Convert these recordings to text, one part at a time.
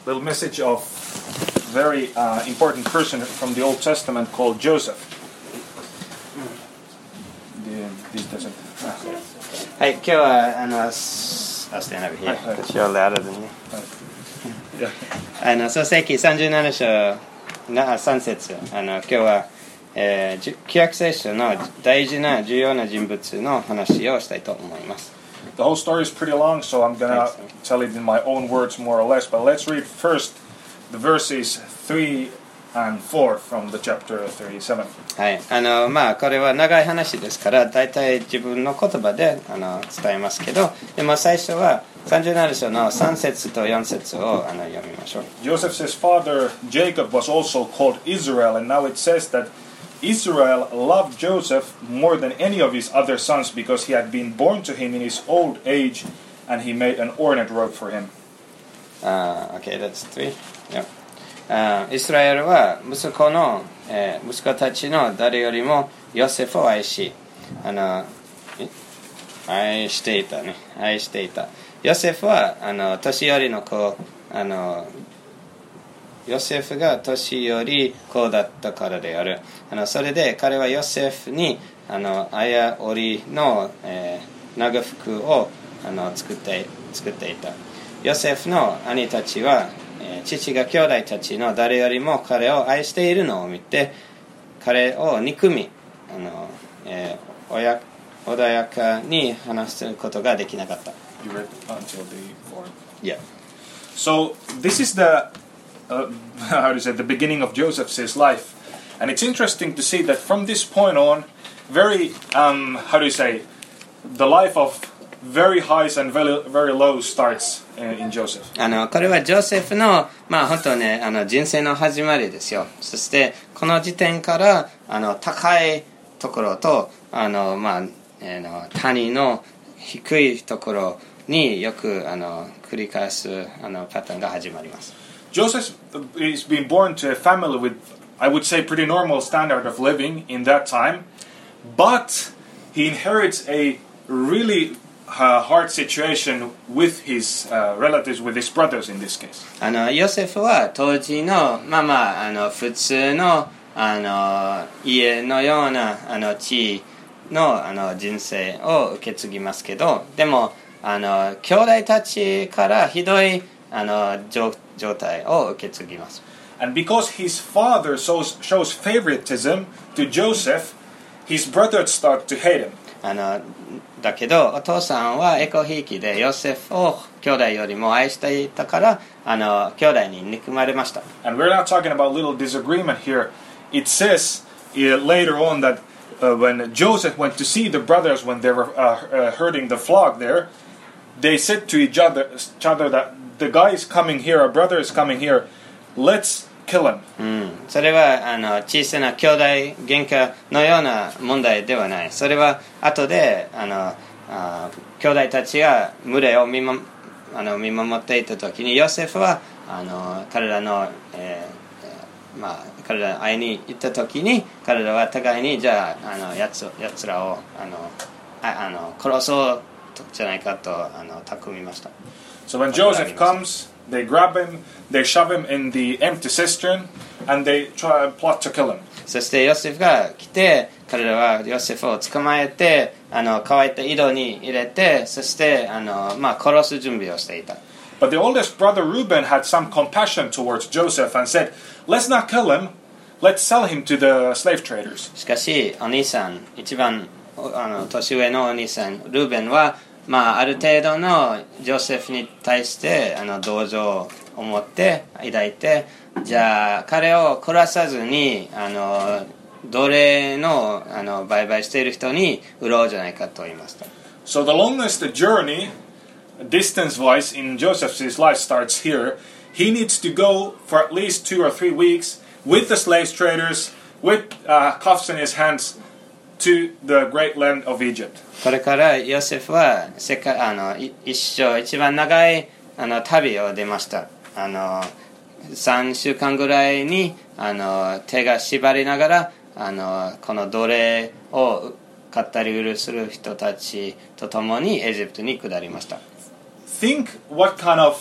little message of very important person from the Old Testament called Joseph. This doesn't. はい、今日はstand over here. You're louder than me. 創世記37章3節今日は、旧約聖書の大事な重要な人物の話をしたいと思います。 The whole story is pretty long, so I'm gonna tell it in my own words more or less. But let's read first the verses 3 and 4 from the chapter 37. はい、これは長い話ですから、だいたい自分の言葉で伝えますけど、でも最初は37章の3節と4節を読みましょう。 Joseph's father Jacob was also called Israel, and now it says that Israel loved Joseph more than any of his other sons because he had been born to him in his old age, and he made an ornate robe for him. Okay, that's 3. Yeah. イスラエルは息子たちの誰よりもヨセフを愛していた。ヨセフは年寄りの子、ヨセフが年寄り子だったからである。それで彼はヨセフに綾織の、長服を作っていた。ヨセフの兄たちは父が兄弟たちの誰よりも彼を愛しているのを見て彼を憎み穏やかに話すことができなかった。 You read until the 4th? Yeah. So this is the the beginning of Joseph's life, and it's interesting to see that from this point on, very the life of very highs and very, very lows starts in Joseph. これはジョセフの本当ね人生の始まりですよ。そしてこの時点から高いところと谷の低いところによく繰り返すパターンが始まります。 Joseph is being born to a family with, I would say, pretty normal standard of living in that time, but he inherits a really hard situation with his relatives, with his brothers in this case. ヨセフは当時の普通の家のような地の人生を受け継ぎますけど、でも兄弟たちからひどい状態を受け継ぎます。 And because his father shows favoritism to Joseph, his brothers start to hate him. だけどお父さんはエコひいきでヨセフを兄弟よりも愛していたから兄弟に憎まれました。 And we're not talking about little disagreement here. It says later on that when Joseph went to see the brothers when they were herding the flock there, they said to each other that the guy is coming here, our brother is coming here, let's kill him. それは小さな兄弟喧嘩のような問題ではない。それは後で兄弟たちが群れを見守っていた時にヨセフは彼らの、彼らに会いに行った時に彼らは互いにじゃあやつらを殺そうじゃないかと巧みました。 So when Joseph comes, they grab him, they shove him in the empty cistern, and they try and plot to kill him. そしてヨセフが来て彼らはヨセフを捕まえて乾いた井戸に入れてそして殺す準備をしていた。 But the oldest brother Reuben had some compassion towards Joseph and said, let's not kill him, let's sell him to the slave traders. しかしお兄さん一番年上のお兄さんルーベンはある程度のジョセフに対して同情を思って抱いてじゃあ彼を殺さずに奴隷の売買している人に売ろうじゃないかと言いました。 So the longest journey distance-wise in Joseph's life starts here. He needs to go for at least 2 or 3 weeks with the slave traders with cuffs in his hands to the great land of Egypt. これからヨセフは一生一番長い旅を出ました。3週間ぐらいに手が縛りながらこの奴隷を買ったり売るする人たちと共にエジプトに下りました。 Think what kind of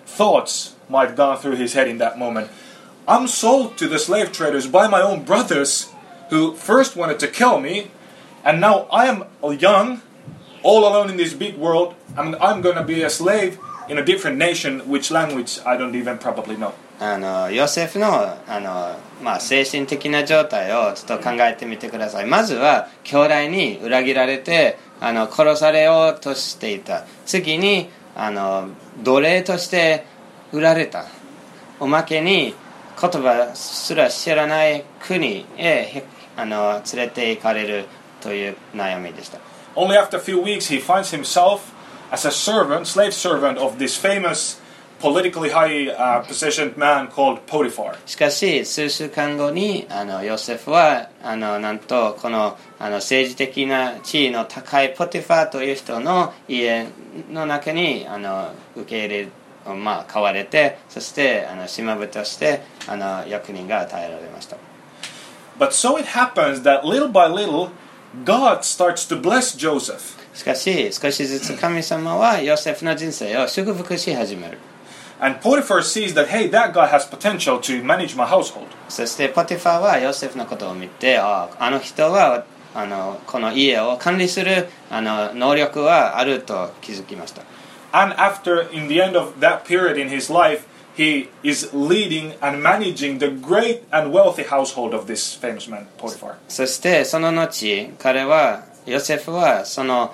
thoughts might gone through his head in that moment. I'm sold to the slave traders by my own brothers who first wanted to kill me, and now I am young, all alone in this big world, and I'm going to be a slave in a different nation, which language I don't even probably know. ヨセフの、精神的な状態をちょっと考えてみてください。まずは兄弟に裏切られて殺されようとしていた。次に奴隷として売られた。おまけに言葉すら知らない国へ連れて行かれるという悩みでした。 Only after a few weeks he finds himself as a servant, slave servant of this famous politically high positioned man called Potiphar. しかし数週間後にヨセフはなんとこの政治的な地位の高いポティファーという人の家の中に受け入れ買われて、そして島人として役人が与えられました。 But so it happens that little by little God starts to bless Joseph. しかし少しずつ神様はヨセフの人生を祝福し始める。 And Potiphar sees that, hey, that guy has potential to manage my household. そしてポティファーはヨセフのことを見て、の人はこの家を管理する能力はあると気づきました。 And after, in the end of that period in his life, he is leading and managing the great and wealthy household of this famous man, Potiphar. そしてその後ヨセフはその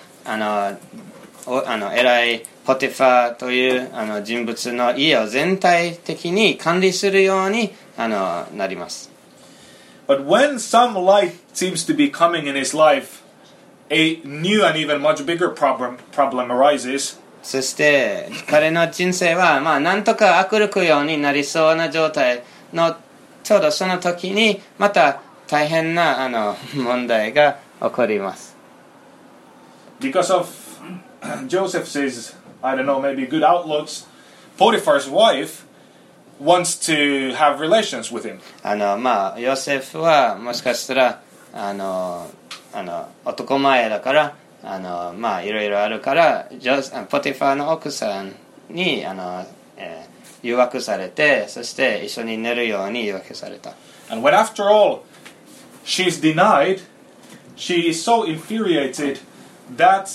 偉いポティファーという人物の家を全体的に管理するようになります。 But when some light seems to be coming in his life, a new and even much bigger problem arises. そして彼の人生はなんとか明るくようになりそうな状態のちょうどその時にまた大変な問題が起こります。 Because of Joseph's, I don't know, maybe good outlooks, Potiphar's wife wants to have relations with him. ヨセフはもしかしたら男前だからいろいろあるからポティファーの奥さんに誘惑されて、そして一緒に寝るように誘惑された。 And when after all she's denied, she is so infuriated that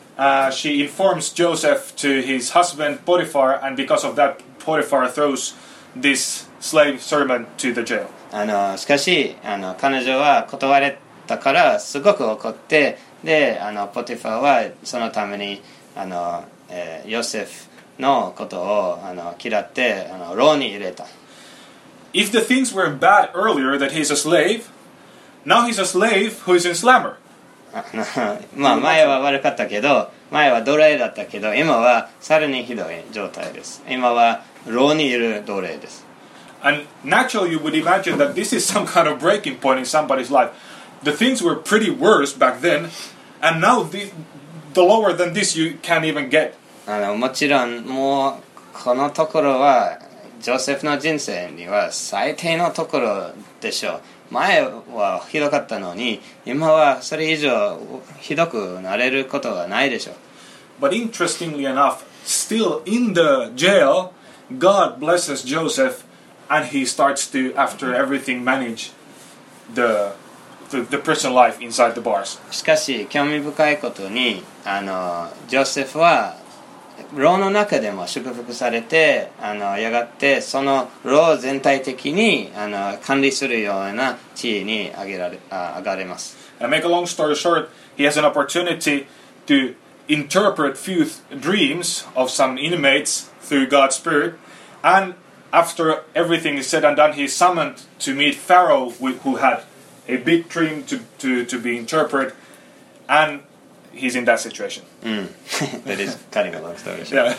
she informs Joseph to his husband Potiphar, and because of that Potiphar throws this slave servant to the jail. しかし彼女は断れたからすごく怒って、でポティファーはそのためにヨセフのことを嫌って牢に入れた。 If the things were bad earlier that he's a slave, now he's a slave who is in slammer. 前は悪かったけど、前は奴隷だったけど、今はさらにひどい状態です。今は牢にいる奴隷です。 And naturally you would imagine that this is some kind of breaking point in somebody's life. The things were pretty worse back then, and now the lower than this you can't even get. もちろんもうこのところはジョセフの人生には最低のところでしょう。前はひどかったのに今はそれ以上ひどくなれることはないでしょう。 But interestingly enough, still in the jail, God blesses Joseph, and he starts to, after everything, manage the prison life inside the bars. しかし興味深いことにジョセフは牢の中でも祝福されてやがてその牢全体的に管理するような地位に上がれます。 And make a long story short, he has an opportunity to interpret few dreams of some inmates through God's Spirit, and after everything is said and done, he is summoned to meet Pharaoh, who had a big dream to be interpreted, and he's in that situation. That is kind of a long story. Yeah.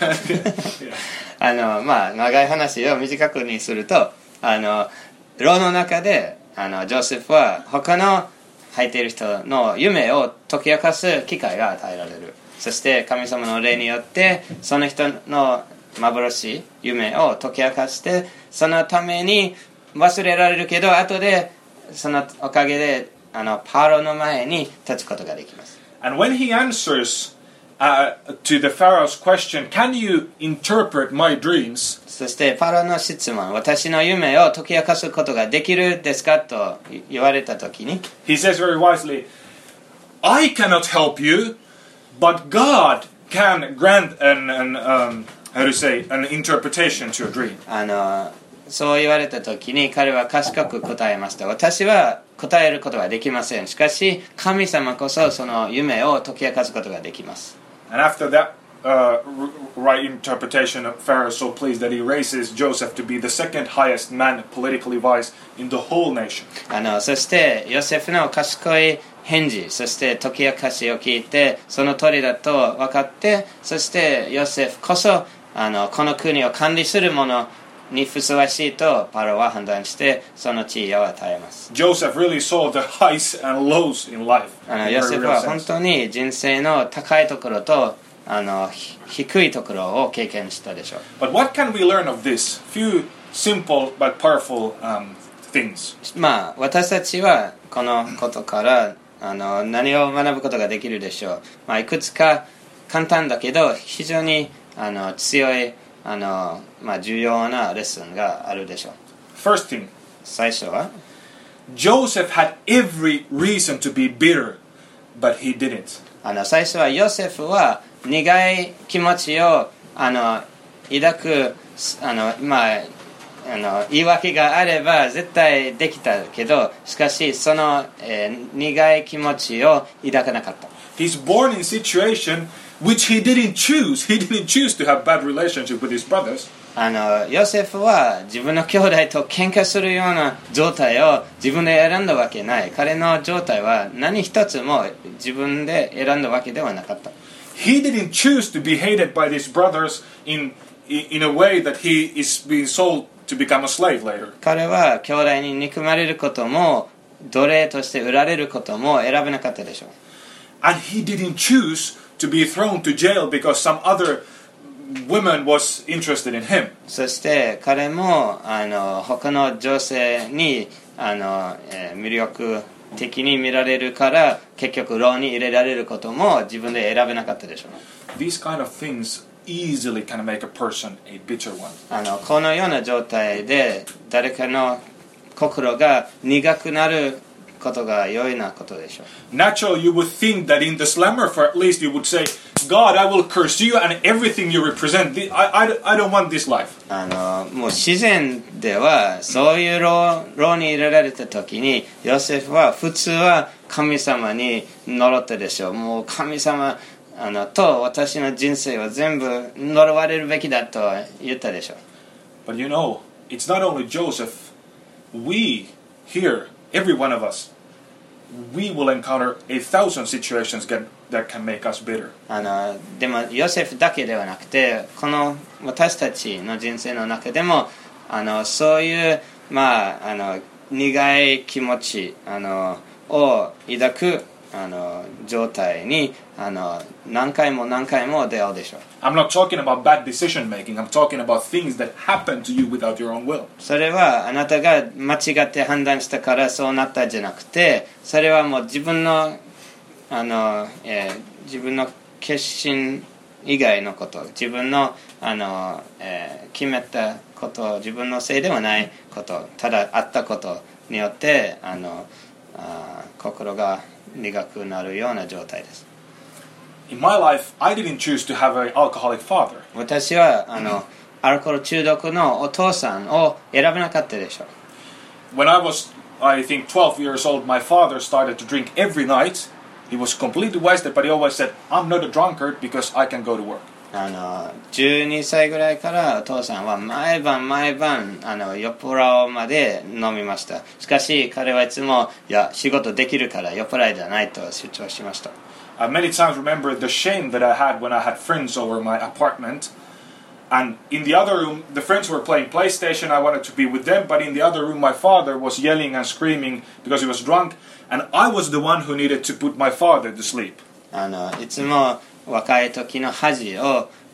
Yeah. 長い話を短くにすると牢の中でジョセフは他の入っている人の夢を解き明かす機会が与えられる。そして神様の霊によってその人の幻夢を解き明かして、そのために忘れられるけど後でそのおかげでパロの前に立つことができます。 And when he answers to the Pharaoh's question, "Can you interpret my dreams?" そしてパロの質問、私の夢を解き明かすことができるですかと言われたときに、 He says very wisely, "I cannot help you, but God can grant an interpretation to a dream." そう言われたときに彼は賢く答えました。私は答えることはできません。しかし神様こそその夢を解き明かすことができます。 And after that right interpretation, Pharaoh is so pleased that he raises Joseph to be the second highest man politically wise in the whole nation. そしてヨセフの賢い返事、そして解き明かしを聞いてその通りだと分かって、そしてヨセフこそこの国を管理する者にふさわしいとパロは判断してその地位を与えます。 Joseph really saw the highs and lows in life. ヨセフは本当に人生の高いところと低いところを経験したでしょう。 But what can we learn of this? Few simple but powerful things. 私たちはこのことから何を学ぶことができるでしょう。いくつか簡単だけど非常に強い重要なレッスンがあるでしょう。 First thing, 最初は Joseph had every reason to be bitter, but he didn't. 最初はヨセフは苦い気持ちを抱く言い訳があれば絶対できたけど、しかしその、苦い気持ちを抱かなかった。 He's born in a situation which he didn't choose. He didn't choose to have bad relationship with his brothers. ヨセフは自分の兄弟と喧嘩するような状態を自分で選んだわけない。彼の状態は何一つも自分で選んだわけではなかった。 He didn't choose to be hated by his brothers in a way that he is being sold to become a slave later. 彼は兄弟に憎まれることも奴隷として売られることも選べなかったでしょう。 And he didn't choose to be thrown to jail because some other woman was interested in him. そして彼も他の女性に魅力的に見られるから結局牢に入れられることも自分で選べなかったでしょう。 These kind of things easily can make a person a bitter one. このような状態で誰かの心が苦くなることが良いなことでしょう。 Naturally, you would think that in the slammer, for at least you would say, God, I will curse you and everything you represent. I don't want this life. もう自然ではそういう牢に入れられた時にヨセフは普通は神様に呪ったでしょう。もう神様と私の人生は全部呪われるべきだと言ったでしょう。 But you know, it's not only Joseph. We here, every one of us, we will encounter 1,000 situations that can make us bitter. でもヨセフだけではなくてこの私たちの人生の中でもそういう苦い気持ちを抱く状態に何回も何回も出会うでしょう。 I'm not talking about bad decision making. I'm talking about things that happen to you without your own will. それはあなたが間違って判断したからそうなったんじゃなくて、それはもう自分の決心以外のこと、自分の決めたこと、自分のせいではないこと、ただあったことによって心が苦くなるような状態です。 In my life, I didn't choose to have an alcoholic father. 私はアルコール中毒のお父さんを選べなかったでしょう。 When I was, I think, 12 years old, my father started to drink every night. He was completely wasted, but he always said, I'm not a drunkard because I can go to work. 12歳ぐらいからお父さんは毎晩酔っ払うまで飲みました。しかし彼はいつも仕事できるから酔っ払いじゃないと主張しました。 I many times remember the shame that I had when I had friends over my apartment. And in the other room, the friends were playing PlayStation. I wanted to be with them. But in the other room, my father was yelling and screaming because he was drunk. And I was the one who needed to put my father to sleep. いつも若い時の恥を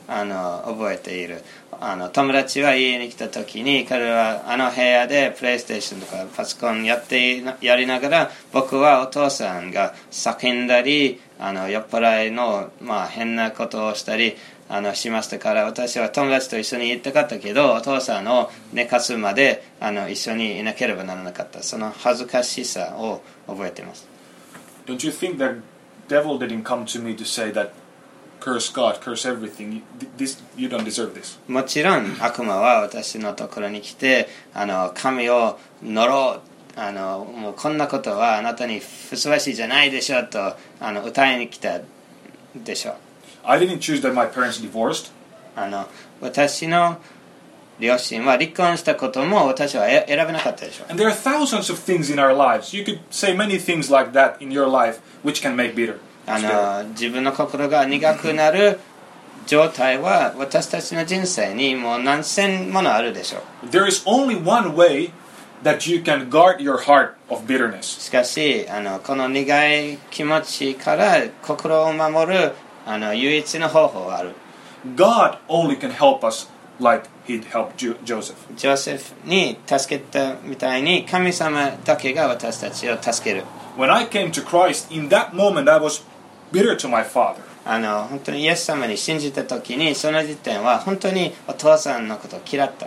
覚えている。友達は家に来た時に彼は部屋でプレイステーションとかパソコンやりながら、僕はお父さんが叫んだり酔っ払いの、変なことをしたりしましたから、私は友達と一緒に行ったかったけどお父さんを寝かすまで一緒にいなければならなかった。その恥ずかしさを覚えています。 Don't you think that devil didn't come to me to say that curse God, curse everything, you don't deserve this? もちろん悪魔は私のところに来て神を呪う、もうこんなことはあなたにふさわしいじゃないでしょと歌いに来たでしょう。 I didn't choose that my parents divorced. 私の両親は離婚したことも私は選べなかったでしょう。 And there are thousands of things in our lives. You could say many things like that in your life which can make bitter. 自分の心が苦くなる状態は私たちの人生にもう何千ものあるでしょう。 There is only one way that you can guard your heart of bitterness. しかしこの苦い気持ちから心を守る唯一の方法がある。 God only can help us like He helped Joseph. ジョセフに助けたみたいに神様だけが私たちを助ける。 When I came to Christ, in that moment I was bitter to my father. 本当にイエス様に信じた時にその時点は本当にお父さんのことを嫌った。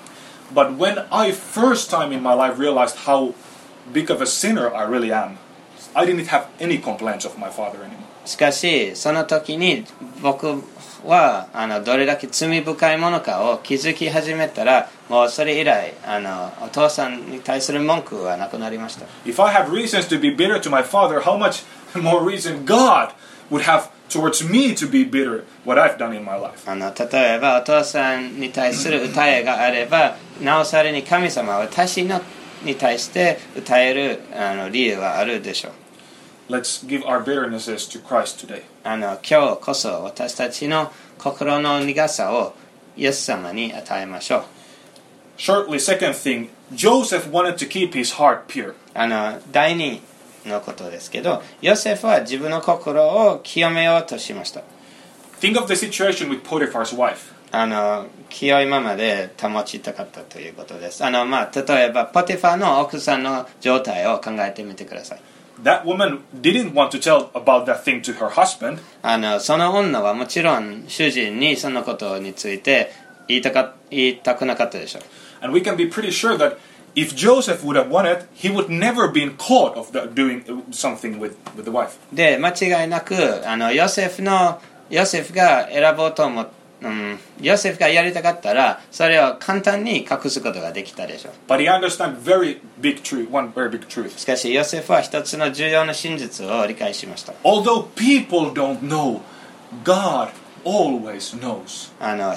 But when I first time in my life realized how big of a sinner I really am, I didn't have any complaints of my father anymore. しかしその時に僕はどれだけ罪深いものかを気づき始めたら、もうそれ以来お父さんに対する文句はなくなりました。 If I have reasons to be bitter to my father, how much more reason God would have towards me to be bitter what I've done in my life. 例えばお父さんに対する歌えがあれば、なおさらに神様は私に対して歌える理由はあるでしょう。 Let's give our bitternesses to Christ today. 今日こそ私たちの心の苦さをイエス様に与えましょう。 Shortly, second thing, Joseph wanted to keep his heart pure. 第二のことですけど、ヨセフは自分の心を清めようとしました。 Think of the situation with Potiphar's wife. 清いままで保ちたかったということです。例えばポティファの奥さんの状態を考えてみてください。 That woman didn't want to tell about that thing to her husband. その女はもちろん主人にそのことについて言いたくなかったでしょう。 And we can be pretty sure that if Joseph would have wanted, he would never been caught of doing something with the wife. で、間違いなくヨセフが選ぼうと思って、ヨセフがやりたかったらそれを簡単に隠すことができたでしょう。 But he understood one very big truth. しかしヨセフは一つの重要な真実を理解しました。 Although people don't know, God always knows.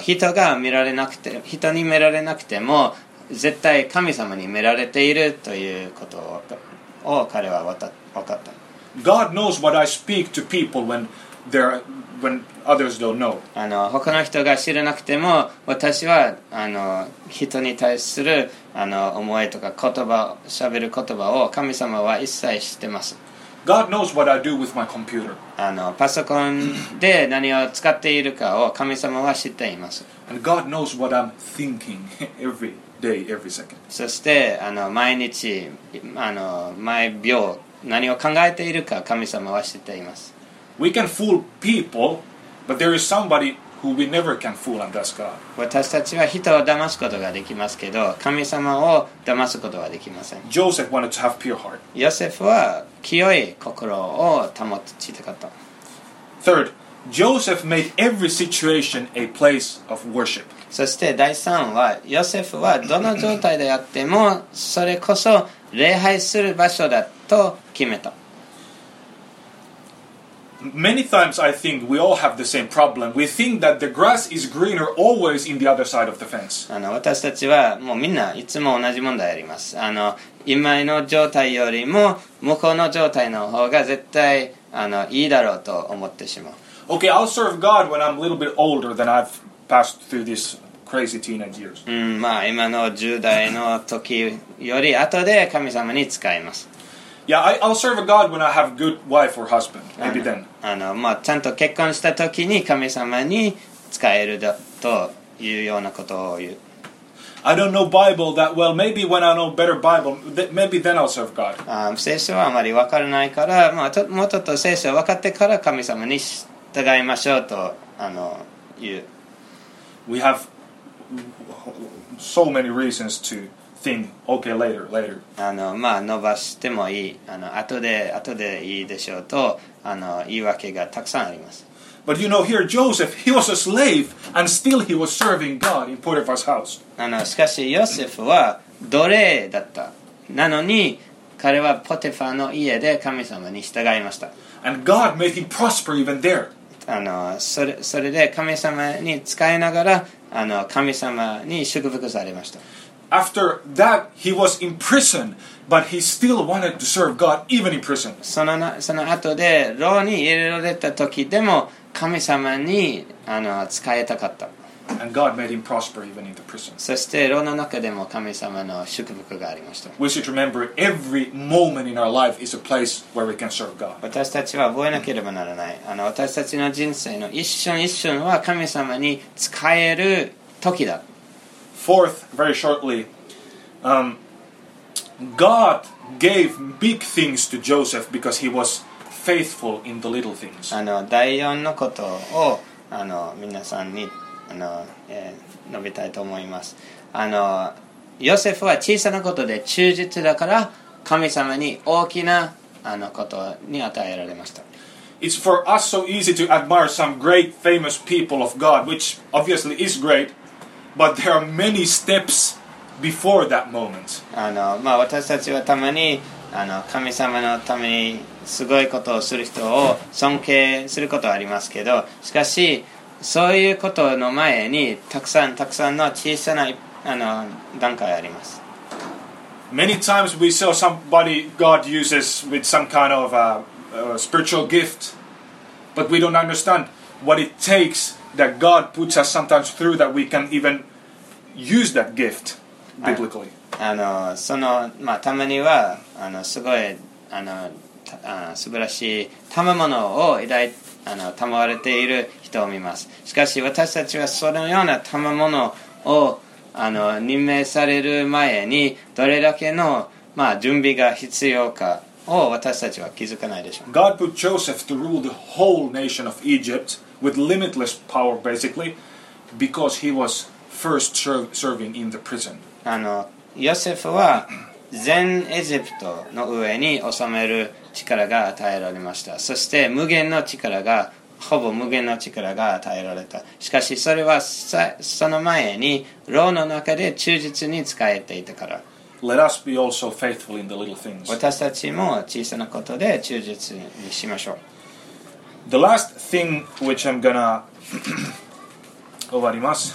人に見られなくても絶対神様に見られているということを彼は分かった。 God knows what I speak to people when others don't know. 他の人が知らなくても私は人に対する思いとか喋る言葉を神様は一切知ってます。 God knows what I do with my computer. パソコンで何を使っているかを神様は知っています。 And God knows what I'm thinking every day, every second. そして毎日毎秒何を考えているか神様は知っています。 We can fool people, but there is somebody who we never can fool, and that's God. 私たちは人を騙すことができますけど神様を騙すことはできません。 Joseph wanted to have pure heart. ヨセフは清い心を保ちたかった。 Third, Joseph made every situation a place of worship. そして第3はヨセフはどの状態であってもそれこそ礼拝する場所だと決めた。 Many times I think we all have the same problem. We think that the grass is greener always in the other side of the fence. 私たちはもうみんないつも同じ問題あります。今の状態よりも向こうの状態の方が絶対いいだろうと思ってしまう。 Okay, I'll serve God when I'm a little bit older than I've passed through these crazy teenage years. 今の10代の時より後で神様に使います。 Yeah, I'll serve God when I have a good wife or husband. Maybe then. ちゃんと結婚した時に神様に使えるというようなことを言う。 I don't know Bible that well. Maybe when I know better Bible, maybe then I'll serve God. 聖書はあまり分からないから、もうちょっと聖書を分かってから神様に従いましょうと言う。 We have so many reasons to think, okay, later. 伸ばしてもいい、後でいいでしょうと言い訳がたくさんあります。 But you know, here Joseph, he was a slave, and still he was serving God in Potiphar's house. しかしヨセフは奴隷だった。なのに彼はポテファの家で神様に従いました。 And God made him prosper even there. それで神様に仕えながら神様に祝福されました。 After that, he was in prison, but he still wanted to serve God even in prison. その後で牢に入れられた時でも神様に仕えたかった。 And God made him prosper even in the prison. そして牢の中でも神様の祝福がありました。 We should remember every moment in our life is a place where we can serve God. 私たちは覚えなければならない。私たちの人生の一瞬一瞬は神様に仕える時だ。 Fourth, very shortly, God gave big things to Joseph because he was faithful in the little things. 第4のことを皆さんに述べたいと思います。ヨセフは小さなことで忠実だから神様に大きなことに与えられました。 It's for us so easy to admire some great famous people of God, which obviously is great, but there are many steps before that moment. 私たちはたまに神様のためにすごいことをする人を尊敬することはありますけど、しかしそういうことの前にたくさんの小さな段階あります。 Many times we saw somebody God uses with some kind of spiritual gift, but we don't understand what it takes that God puts us sometimes through that we can even use that gift biblically. たまにはすごい素晴らしい賜物を賜れている人を見ます。しかし私たちはそのような賜物を任命される前にどれだけの準備が必要かを私たちは気づかないでしょう。 God put Joseph to rule the whole nation of Egypt with limitless power basically because he was first serving in the prison. ヨセフは全エジプトの上に治める力が与えられました。そしてほぼ無限の力が与えられた。しかしそれはその前に牢の中で忠実に仕えていたから。 Let us be also faithful in the little things. 私たちも小さなことで忠実にしましょう。 The last thing which I'm gonna 終わります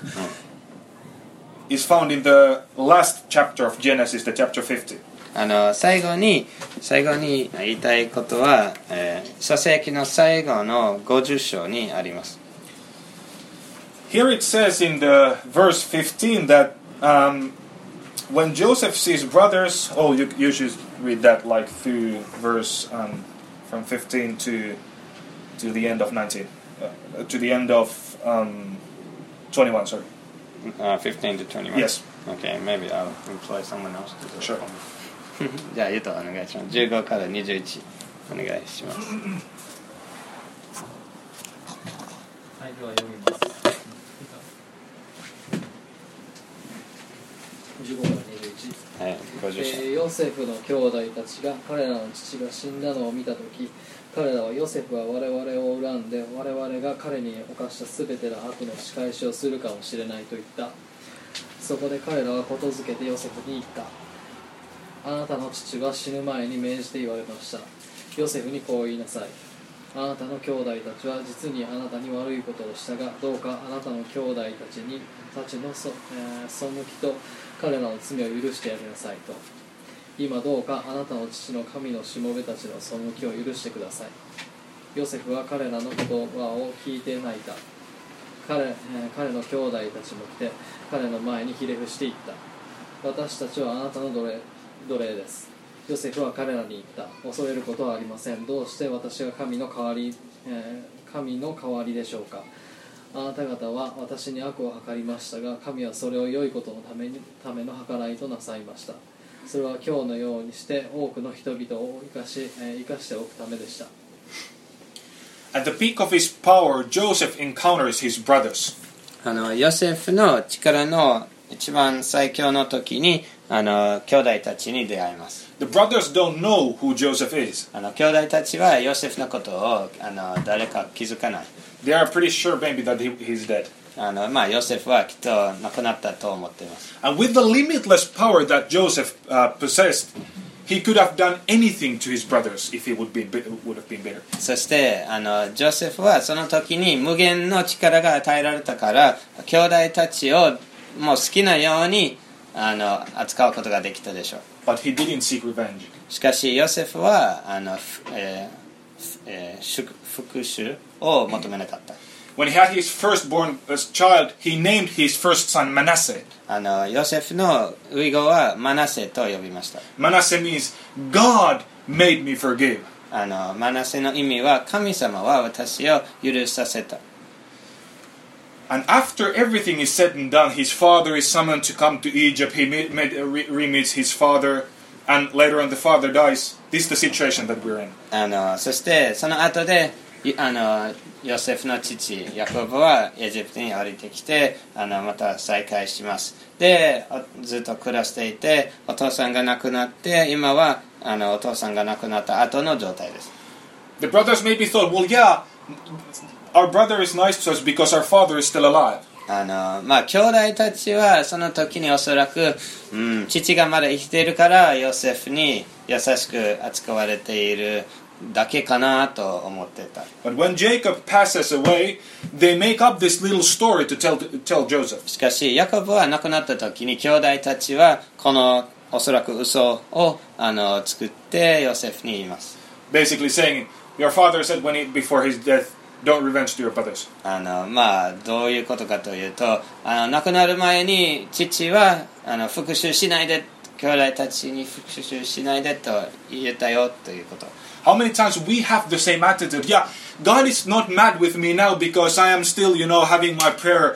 is found in the last chapter of Genesis, the chapter 50. 最後に言いたいことは、創世記の最後の50章にあります。 Here it says in the verse 15 that when Joseph sees brothers, you should read that like through verse from 15 to the end of 19, to the end of 21, sorry. 15 to 21? Yes. Okay, maybe I'll employ someone else to do it. Sure. じゃあゆうとお願いします。15から21お願いします。 はい、では読みます。15から21。 はい、50章。 ヨセフの兄弟たちが彼らの父が死んだのを見たとき、彼らはヨセフは我々を恨んで我々が彼に犯したすべての悪の仕返しをするかもしれないと言った。そこで彼らはことづけてヨセフに言った。あなたの父は死ぬ前に命じて言われました。ヨセフにこう言いなさい。あなたの兄弟たちは実にあなたに悪いことをしたが、どうかあなたの兄弟たちの背きと彼らの罪を許してやりなさいと。今どうかあなたの父の神のしもべたちの背きを許してください。ヨセフは彼らの言葉を聞いて泣いた。彼の兄弟たちも来て彼の前にひれ伏して言った。私たちはあなたの奴隷です。ヨセフは彼らに言った。恐れることはありません。どうして私が神の代わりでしょうか。 あなた方は私に悪を図りましたが、神はそれを良いことのための計らいとなさいました。それは今日のようにして多くの人々を生かしておくためでした。 At the peak of his power, Joseph encounters his brothers. ヨセフの力の一番最強の時に兄弟たちに出会います。 The brothers don't know who Joseph is. 兄弟たちはヨセフのことを誰か気づかない。 They are pretty sure maybe that he's dead. ヨセフはきっと亡くなったと思っています。 And with the limitless power that Joseph possessed, he could have done anything to his brothers if he would have been better. そしてジョセフはその時に無限の力が与えられたから兄弟たちをもう好きなように扱うことができたでしょう。 But he didn't seek revenge. しかしヨセフは復讐を求めなかった。 When he had his firstborn child, he named his first son Manasseh. ヨセフの遺語はマナセと呼びました。 Manasseh means God made me forgive. マナセの意味は神様は私を許させた。 And after everything is said and done, his father is summoned to come to Egypt. He re-meets his father, and later on the father dies. This is the situation that we're in. そしてその後でヨセフの父ヤコブはエジプトに降りてきてまた再会します。でずっと暮らしていてお父さんが亡くなって今はお父さんが亡くなった後の状態です。 The brothers maybe thought, well, yeah, our brother is nice to us because our father is still alive. 兄弟たちはその時におそらく、父がまだ生きているからヨセフに優しく扱われているだけかなと思ってた。 But when Jacob passes away, they make up this little story to tell Joseph. しかしヤコブは亡くなった時に兄弟たちはこのおそらく嘘を作ってヨセフに言います。 Basically saying, your father said before his death, don't revenge to your brothers. どういうことかというと亡くなる前に父は復讐しないで兄弟たちに復讐しないでと言ったよということ。 How many times we have the same attitude? Yeah, God is not mad with me now because I am still, having my prayer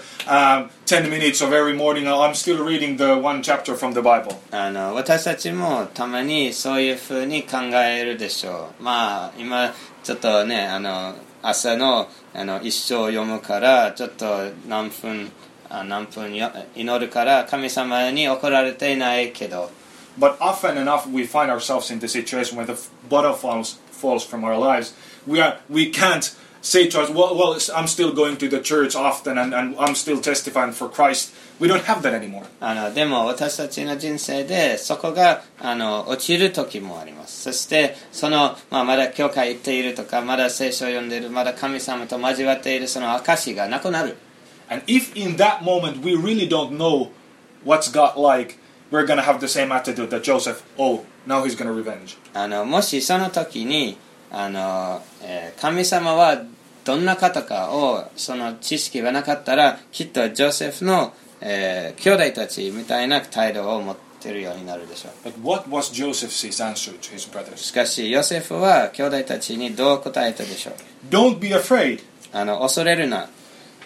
10 minutes of every morning. I'm still reading the one chapter from the Bible. 私たちもたまにそういうふうに考えるでしょう。今ちょっとね朝の一章を読むからちょっと何分祈るから神様に怒られていないけど。 But often enough we find ourselves in the situation where the bottom falls from our lives. We can't say to us, well, I'm still going to the church often and I'm still testifying for Christ. We don't have that anymore. でも私たちの人生でそこが落ちる時もあります。そしてまだ教会行っているとかまだ聖書を読んでいるまだ神様と交わっているその証がなくなる。 And if in that moment we really don't know what's God like, we're going to have the same attitude that Joseph, now he's going to revenge. もしその時に神様はどんな方かをその知識がなかったらきっとジョセフの、兄弟たちみたいな態度を持っているようになるでしょう。 But what was Joseph's answer to his brothers? しかしヨセフは兄弟たちにどう答えたでしょう。 Don't be afraid. 恐れるな。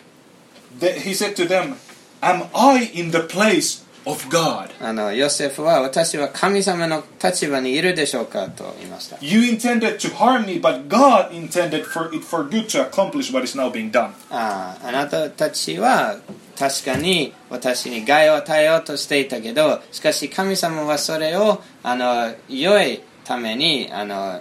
He said to them, am I in the place of God? ヨセフは私は神様の立場にいるでしょうかと言いました。 You intended to harm me, but God intended for good to accomplish what is now being done. あなたたちは確かに私に害を与えようとしていたけど、しかし神様はそれを良いために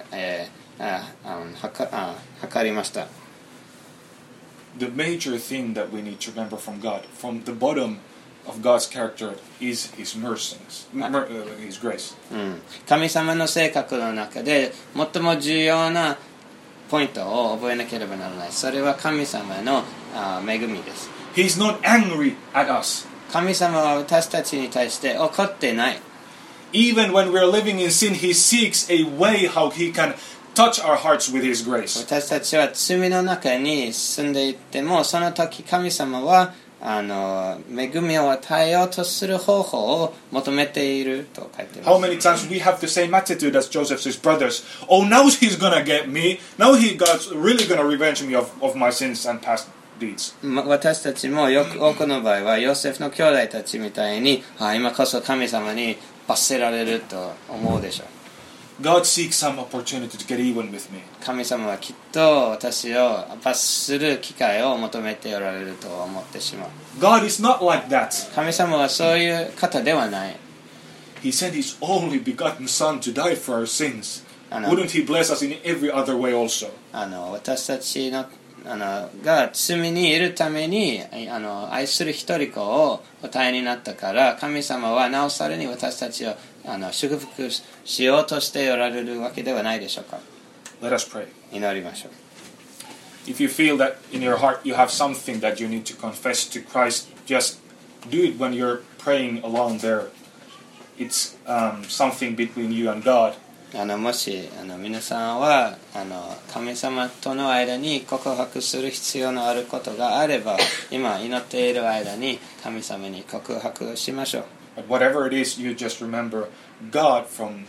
計りました。 The major thing that we need to remember from God, from the bottom of God's character, is His mercy, His grace. 神様の性格の中で最も重要なポイントを覚えなければならない。それは神様の恵みです。 He's not angry at us. 神様は私たちに対して怒ってない。 Even when we're living in sin, He seeks a way how He can touch our hearts with His grace. 私たちは罪の中に住んでいっても、その時神様は恵みを与えようとする方法を求めていると書いています。 How many times we have the same attitude as Joseph's brothers? Oh, now he's gonna get me. Now God's really gonna revenge me of my sins and past deeds. 私たちも多くの場合はヨセフの兄弟たちみたいに今こそ神様に罰せられると思うでしょう。 God seeks some opportunity to get even with me. 神様はきっと私を罰する機会を求めておられると思ってしまう。 God is not like that. 神様はそういう方ではない。 He sent His only begotten Son to die for our sins. あの Wouldn't He bless us in every other way also? 私たちのが罪にいるために愛する一人子をお与えになったから、神様はなおさらに私たちを祝福しようとしておられるわけではないでしょうか。 Let us pray. 祈りましょう。 If you feel that in your heart you have something that you need to confess to Christ, just do it when you're praying along there. It's something between you and God. もし皆さんは神様との間に告白する必要のあることがあれば、今祈っている間に神様に告白しましょう。 But whatever it is, you just remember God from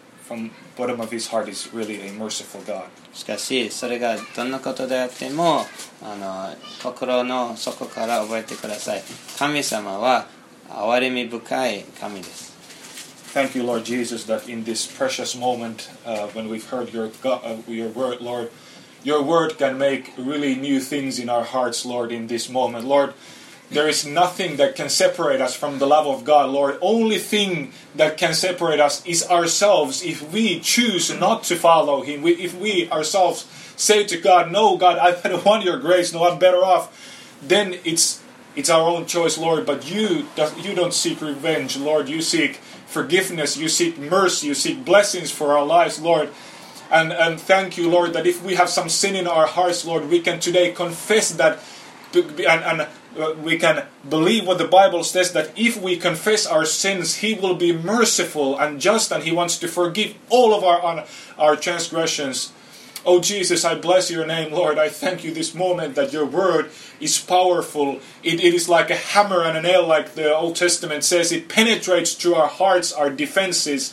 bottom of His heart is really a merciful God. しかしそれがどんなことであっても心の底から覚えてください。神様は憐れみ深い神です。 Thank you, Lord Jesus, that in this precious moment when we've heard your word, Lord, your word can make really new things in our hearts, Lord, in this moment. Lord, there is nothing that can separate us from the love of God, Lord. Only thing that can separate us is ourselves. If we choose not to follow Him, if we ourselves say to God, no, God, I don't want your grace, no, I'm better off, then it's our own choice, Lord. But you don't seek revenge, Lord. You seek forgiveness, you seek mercy, you seek blessings for our lives, Lord. And thank you, Lord, that if we have some sin in our hearts, Lord, we can today confess that, and we can believe what the Bible says, that if we confess our sins, He will be merciful and just, and He wants to forgive all of our transgressions. Oh Jesus, I bless your name, Lord. I thank you this moment that your word is powerful. It is like a hammer and a nail, like the Old Testament says. It penetrates through our hearts, our defenses,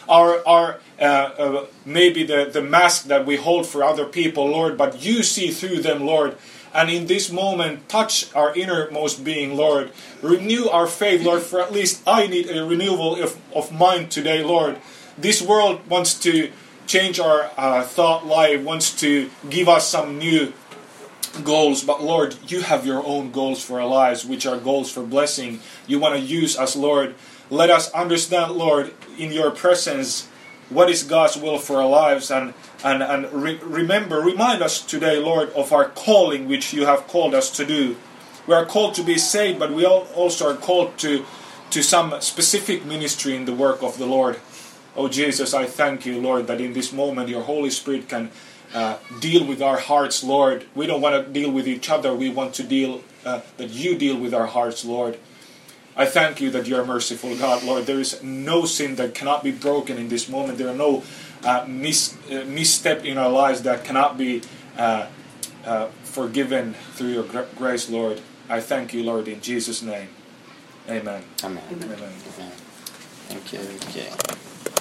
our maybe the mask that we hold for other people, Lord. But you see through them, Lord. And in this moment, touch our innermost being, Lord. Renew our faith, Lord, for at least I need a renewal of mind today, Lord. This world wants to change our thought life, wants to give us some new goals. But Lord, you have your own goals for our lives, which are goals for blessing. You want to use us, Lord. Let us understand, Lord, in your presence, what is God's will for our lives. And remind us today, Lord, of our calling, which you have called us to do. We are called to be saved, but we also are called to some specific ministry in the work of the Lord. Oh Jesus, I thank you, Lord, that in this moment your Holy Spirit can deal with our hearts, Lord. We don't want to deal with each other. We want to that you deal with our hearts, Lord. I thank you that you are merciful, God, Lord. There is no sin that cannot be broken in this moment. There are no misstep in our lives that cannot be forgiven through your grace, Lord. I thank you, Lord, in Jesus' name. Amen. Amen. Amen. Thank you. Okay.